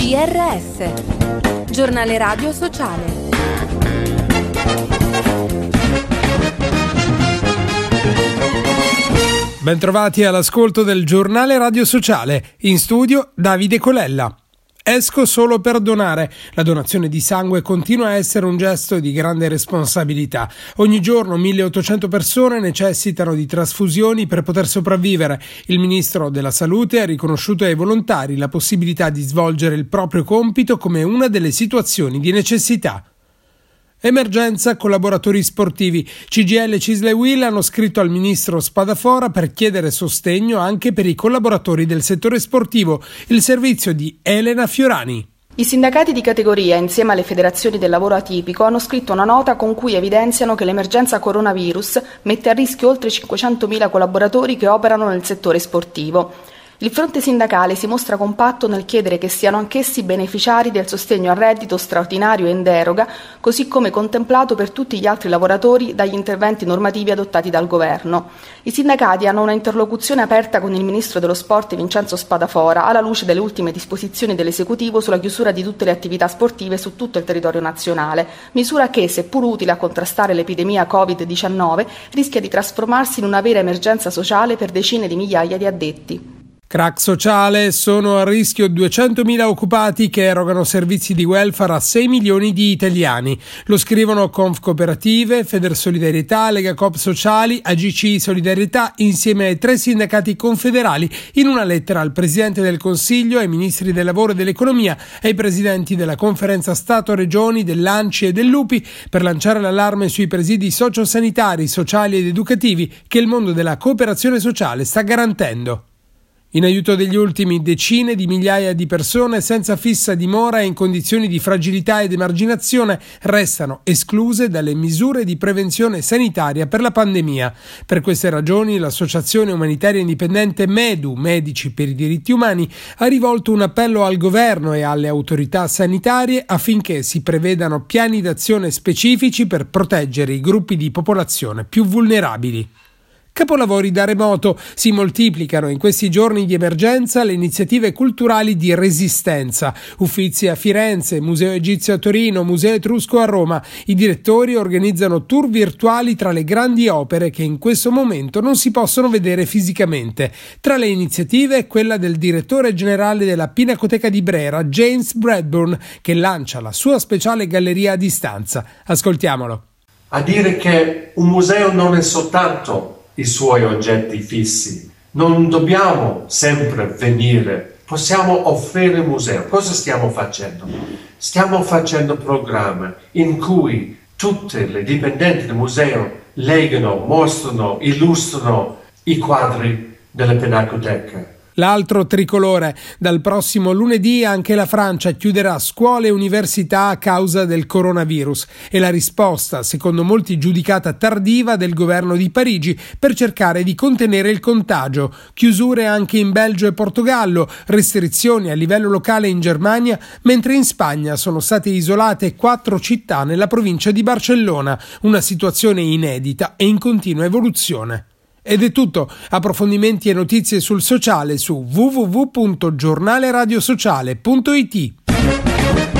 GRS, Giornale Radio Sociale. Bentrovati all'ascolto del Giornale Radio Sociale. In studio Davide Colella. Esco solo per donare. La donazione di sangue continua a essere un gesto di grande responsabilità. Ogni giorno 1800 persone necessitano di trasfusioni per poter sopravvivere. Il ministro della Salute ha riconosciuto ai volontari la possibilità di svolgere il proprio compito come una delle situazioni di necessità. Emergenza collaboratori sportivi. CGIL, CISL e UIL hanno scritto al ministro Spadafora per chiedere sostegno anche per i collaboratori del settore sportivo. Il servizio di Elena Fiorani. I sindacati di categoria, insieme alle federazioni del lavoro atipico, hanno scritto una nota con cui evidenziano che l'emergenza coronavirus mette a rischio oltre 500.000 collaboratori che operano nel settore sportivo. Il fronte sindacale si mostra compatto nel chiedere che siano anch'essi beneficiari del sostegno al reddito straordinario e in deroga, così come contemplato per tutti gli altri lavoratori dagli interventi normativi adottati dal Governo. I sindacati hanno una interlocuzione aperta con il Ministro dello Sport Vincenzo Spadafora alla luce delle ultime disposizioni dell'Esecutivo sulla chiusura di tutte le attività sportive su tutto il territorio nazionale, misura che, seppur utile a contrastare l'epidemia Covid-19, rischia di trasformarsi in una vera emergenza sociale per decine di migliaia di addetti. Crack sociale, sono a rischio 200.000 occupati che erogano servizi di welfare a 6 milioni di italiani. Lo scrivono Confcooperative, Federsolidarietà, Legacoop Sociali, AGCI Solidarietà insieme ai 3 sindacati confederali in una lettera al Presidente del Consiglio, ai Ministri del Lavoro e dell'Economia e ai Presidenti della Conferenza Stato-Regioni, dell'ANCI e dell'UPI per lanciare l'allarme sui presidi sociosanitari, sociali ed educativi che il mondo della cooperazione sociale sta garantendo. In aiuto degli ultimi, decine di migliaia di persone senza fissa dimora e in condizioni di fragilità ed emarginazione restano escluse dalle misure di prevenzione sanitaria per la pandemia. Per queste ragioni l'associazione umanitaria indipendente MEDU, Medici per i diritti umani, ha rivolto un appello al governo e alle autorità sanitarie affinché si prevedano piani d'azione specifici per proteggere i gruppi di popolazione più vulnerabili. Capolavori da remoto. Si moltiplicano in questi giorni di emergenza le iniziative culturali di resistenza. Uffizi a Firenze, Museo Egizio a Torino, Museo Etrusco a Roma. I direttori organizzano tour virtuali tra le grandi opere che in questo momento non si possono vedere fisicamente. Tra le iniziative quella del direttore generale della Pinacoteca di Brera, James Bradburn, che lancia la sua speciale galleria a distanza. Ascoltiamolo. A dire che un museo non è soltanto i suoi oggetti fissi. Non dobbiamo sempre venire, possiamo offrire il museo. Cosa stiamo facendo? Stiamo facendo programmi in cui tutte le dipendenti del museo leggono, mostrano, illustrano i quadri della Pinacoteca. L'altro tricolore. Dal prossimo lunedì anche la Francia chiuderà scuole e università a causa del coronavirus e la risposta, secondo molti giudicata tardiva, del governo di Parigi per cercare di contenere il contagio. Chiusure anche in Belgio e Portogallo, restrizioni a livello locale in Germania, mentre in Spagna sono state isolate 4 città nella provincia di Barcellona, una situazione inedita e in continua evoluzione. Ed è tutto. Approfondimenti e notizie sul sociale su www.giornaleradiosociale.it.